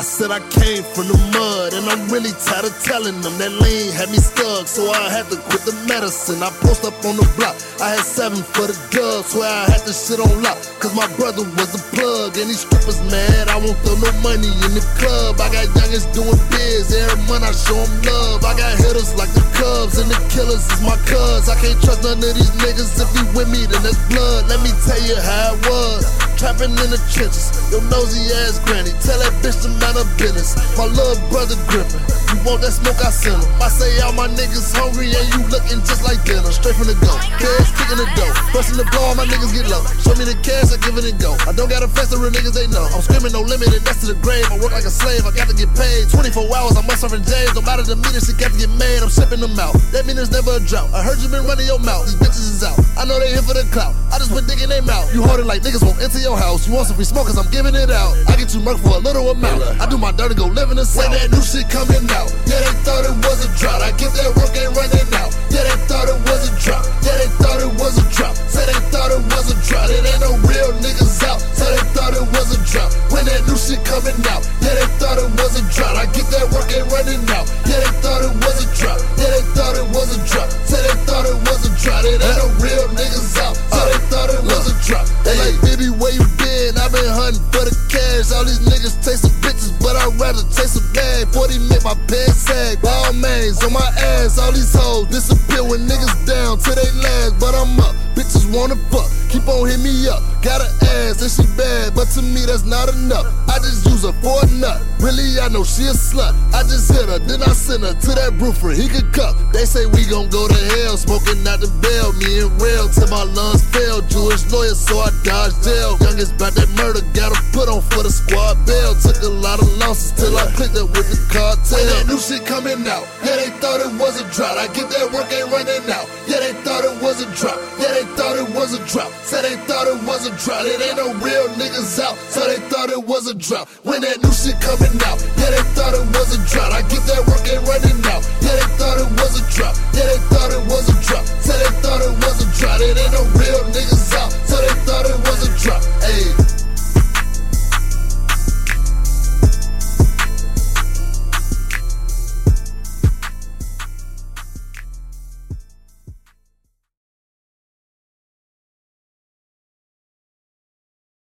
I said I came from the mud, and I'm really tired of telling them that lean had me stuck, so I had to quit the medicine. I post up on the block, I had 7 for the dub, swear I had this shit on lock, cause my brother was a plug, and these strippers mad, I won't throw no money in the club. I got youngins doing biz, every month I show them love. I got hitters like the Cubs, and the killers is my cuz. I can't trust none of these niggas, if he with me then that's blood. Let me tell you how it was, trapping in the trenches, your nosy ass granny, tell that bitch to mind her business. My little brother gripping, you want that smoke, I send him. I say all my niggas hungry and you looking just like dinner. Straight from the go, kids kicking the dough, busting the blow, all my niggas get low. Show me the cash, I give it and go. I don't got a fence, the real niggas they know. I'm screaming no limit and that's to the grave. I work like a slave, I got to get paid 24 hours, I'm up serving James. No matter the meter, she got to get made, I'm shipping them out. That mean there's never a drought. I heard you been running your mouth, these bitches is out. I know they here for the clout, I just been digging they mouth. You hold it like niggas won't enter your house. You want some free smoke cause I'm giving it out. I get you murk for a little amount. I do my dirt and go live in the south. When that new shit coming out, yeah they thought it was a drought. I get that work ain't running out. Yeah they thought it was a drought. Yeah they thought it was a drought. Say they thought it was a drought. It ain't no real niggas out. So they thought it was a drought. When that new shit coming out, yeah they thought it was a drought. I get that work ain't running out. Yeah they thought it was a drought. Yeah they thought it was a drought. Say they thought it was a drought. It ain't no real niggas out. So they thought it was a drought. They like, baby, where you been? I been hunting for the cash. All these niggas taste some bitches, but I'd rather taste a bag. 40 make my pants sag. Ball mains on my ass. All these hoes disappear when niggas down to they last. But I'm up, bitches wanna fuck. Keep on hitting me up. Got an ass and she bad, but to me that's not enough. I just use her for a nut. Really, I know she a slut. I just hit her, then I send her to that roofer. He could cup. They say we gon' go to hell, smoking out the bell. Me and rail till my lungs fail. Jewish lawyer, so I dodged jail. Youngest about that murder, got her put on for the squad bail. Took a lot of losses till I clicked up with the cartel. When that new shit coming out, yeah they thought it was a drought. I get that work ain't running out. Yeah they thought it was a drought. Yeah they thought it was a drought. Said they thought it was a drought. It ain't no real niggas out, so they thought it was a drought. When that new shit coming out, yeah they thought it was a drought. I get that work ain't running out. Yeah they thought it was a drought. Yeah they thought it was a drought. Said they thought it was a drought. It ain't no real niggas out, so they thought it was a drought. Ayy.